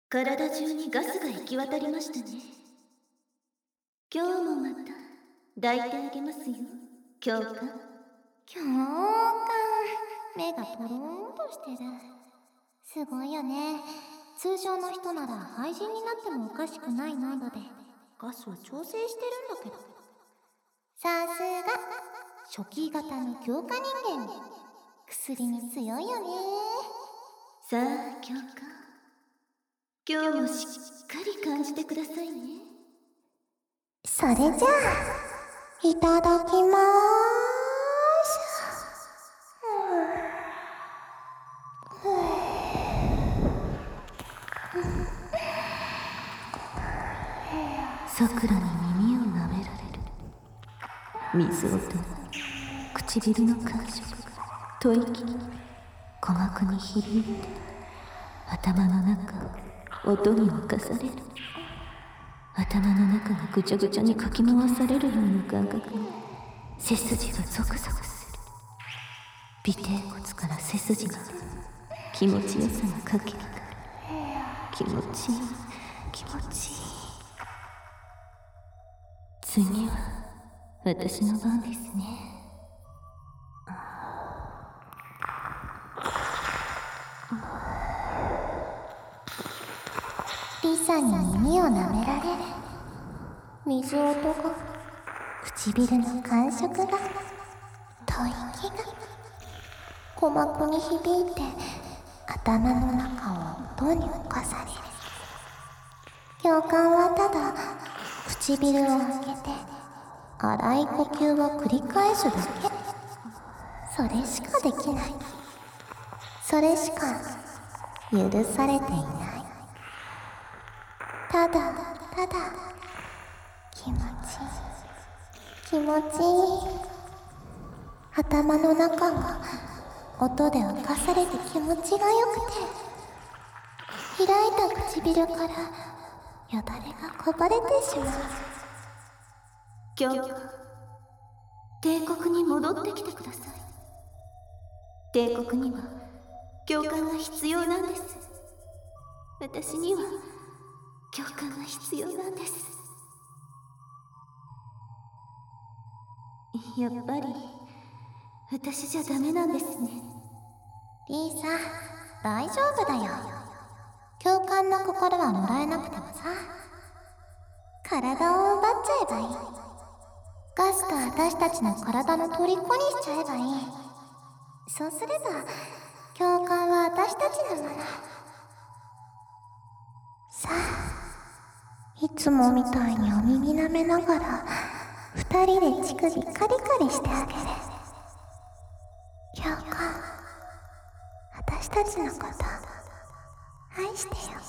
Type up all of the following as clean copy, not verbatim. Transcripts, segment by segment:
体中にガスが行き渡りましたね。今日もまた抱いてあげますよ、教官。 教官、目がトローンとしてる。すごいよね。通常の人なら廃人になってもおかしくない濃度でガスを調整してるんだけど、さすが初期型の強化人間。薬に強いよね。 さあ教官、今日もしっかり感じてくださいね。 それじゃあいただきまーす。 さくらに耳を舐められる。水音、唇の感触、吐息、鼓膜に響いて頭の中を音に侵される。頭の中がぐちゃぐちゃにかき回されるような感覚に背筋がゾクゾクする。尾てい骨から背筋が気持ちよさがかきかかる。気持ちいい、気持ちいい。次は私の番ですね。 リサに耳を舐められる。水音が、唇の感触が、吐息が鼓膜に響いて頭の中を音に侵される。教官はただ唇を開けて荒い呼吸を繰り返すだけ。それしかできない。それしか許されていない。ただただ気持ちいい、気持ちいい。頭の中が音で浮かされて気持ちがよくて、開いた唇からよだれがこぼれてしまう。 教官、帝国に戻ってきてください。帝国には教官が必要なんです。私には教官が必要なんです。やっぱり私じゃダメなんですね。 リーサ、大丈夫だよ。教官の心はもらえなくてもさ、体を奪っちゃえばいい。ガスと私たちの体の虜にしちゃえばいい。そうすれば教官は私たちのもの。さあ、いつもみたいにお耳舐めながら二人で乳首カリカリしてあげる。教官、私たちのこと愛してよ。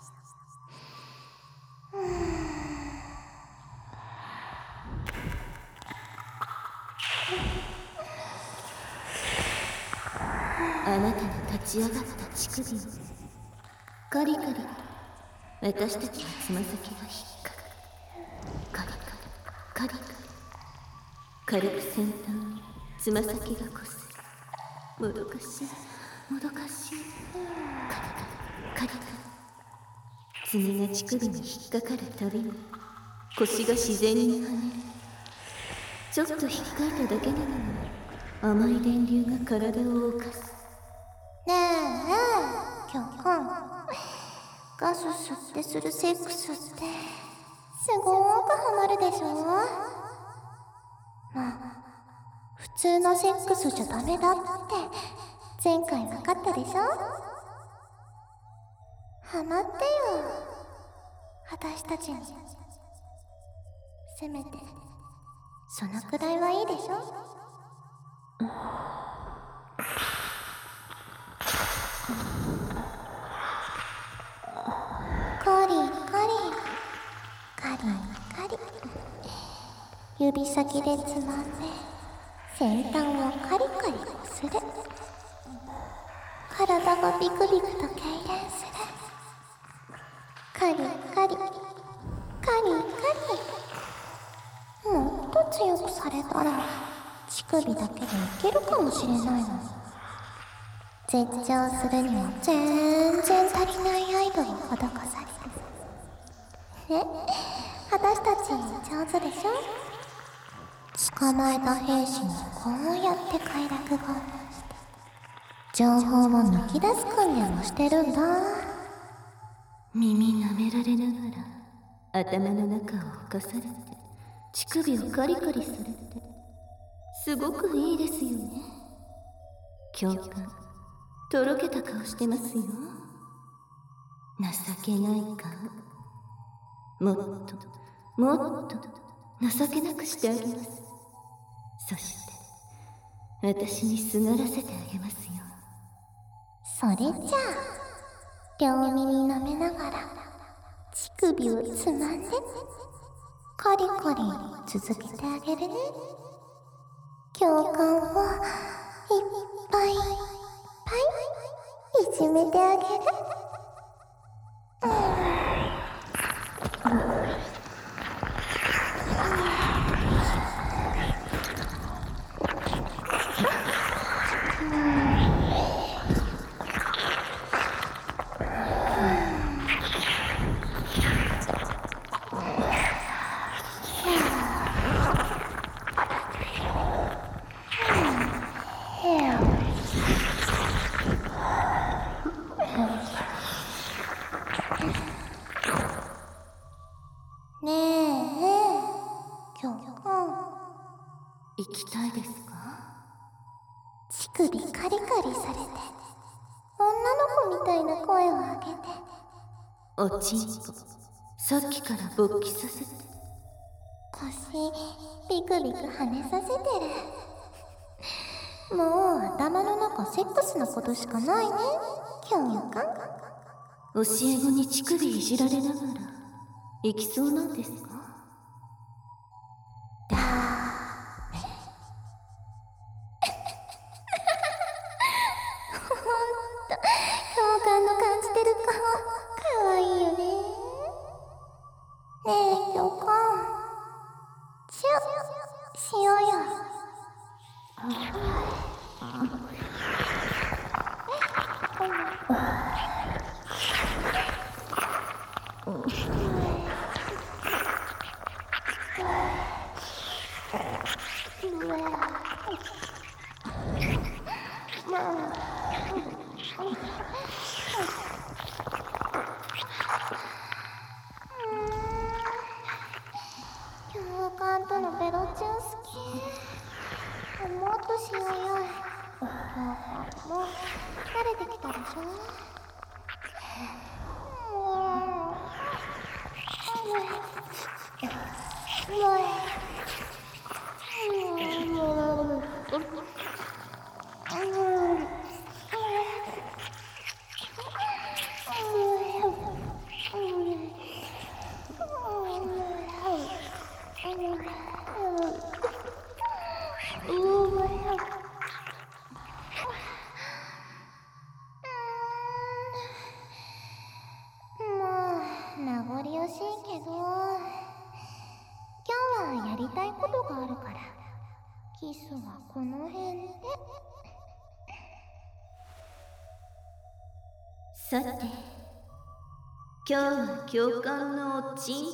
あなたの立ち上がった乳首にカリカリ、私たちのつま先が引っかかる。カリカリカリ、軽く先端につま先がこする。もどかしい、もどかしい。カリカリカリカリ。爪が乳首に引っかかるたびに腰が自然に跳ねる。ちょっと引っかいただけなのに甘い電流が体を動かす。 ねえ、教官。ガス吸ってするセックスってすごーくハマるでしょ。まあ、普通のセックスじゃダメだって前回分かったでしょ。ハマってよ、私たちに。せめてそのくらいはいいでしょ。カリカリカリカリ、指先でつまんで先端をカリカリこする。体がビクビクと痙攣する。カリカリカリカリ。もっと強くされたら乳首だけでいけるかもしれないの。絶頂するには全然足りないアイドルを施さ私たち上手でしょ。捕まえた兵士にこうやって快楽語をして情報を抜き出す訓練をしてるんだ。 耳舐められながら頭の中を侵されて乳首をカリカリされてすごくいいですよね。教官とろけた顔してますよ。情けない顔。もっともっと情けなくしてあげます。そして私にすがらせてあげますよ。 それじゃあ両耳舐めながら乳首をつまんでカリカリ続けてあげるね。教官をいっぱいいっぱいいじめてあげる。ねえ、教官。 行きたいですか？ 乳首カリカリされて、女の子みたいな声を上げて。 おちんぽ、さっきから勃起させて。 腰、ビクビク跳ねさせてる。もう頭の中セックスのことしかないね、教官。 教え子に乳首いじられながら行きそうなんですか？ だーめ。ほんと、教官の感じてる顔、かわいいよね。ねえ、教官。チュッしようよ。教官とのベロチュン好き。もっとしようよ。もう慣れてきたでしょ。名残惜しいけど、今日はやりたいことがあるから、キスはこの辺で。 さて、今日は教官のおちんぽ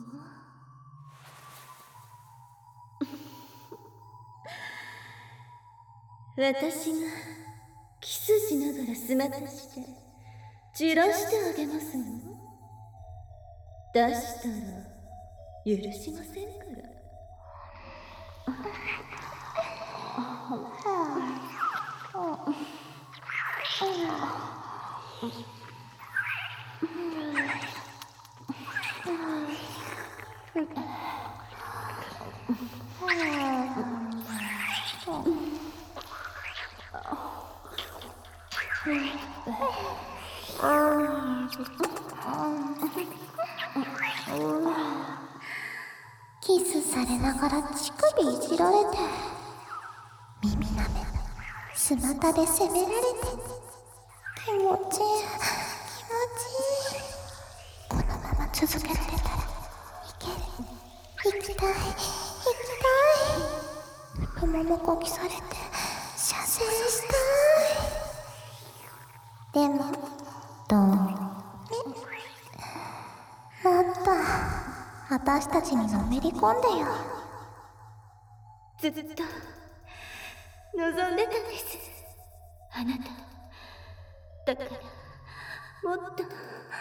私がキスしながらスマッとしてじらしてあげますの。出したら許しませんから。 キスされながら乳首いじられて、耳舐め、スマタで責められて、気持ちいい、気持ちいい。このまま続けられたらいける。行きたい、行きたい。太ももこきされて射精したい。でもどうね、もっと私たちにのめり込んでよ。 ずっと望んでたんです、あなた。だからもっと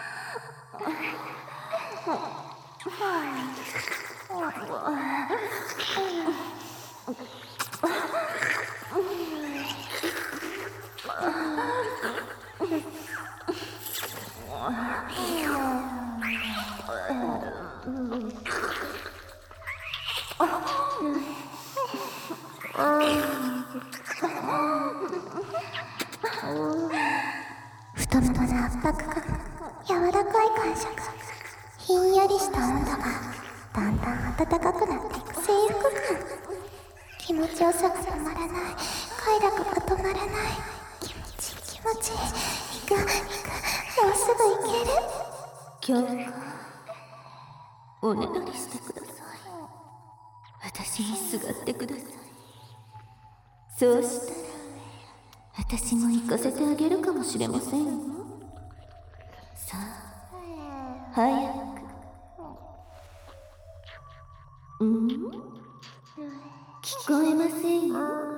太ももの圧迫感、柔らかい感触、ひんやりした温度がだんだん暖かくなっていく征服感。気持ちよさが止まらない、快楽が止まらない。気持ちいい気持ちいい。行く、もうすぐ行ける。 今日おねだりしてください。私にすがってください。そうしたら私も行かせてあげるかもしれませんよ。さあ早く。聞こえませんよ。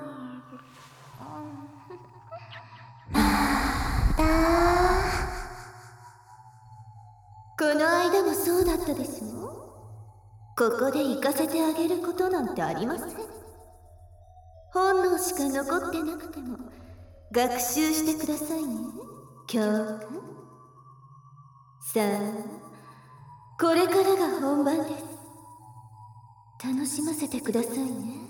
この間もそうだったでしょ。ここで行かせてあげることなんてありません。本能しか残ってなくても学習してくださいね、教官。さあこれからが本番です。楽しませてくださいね。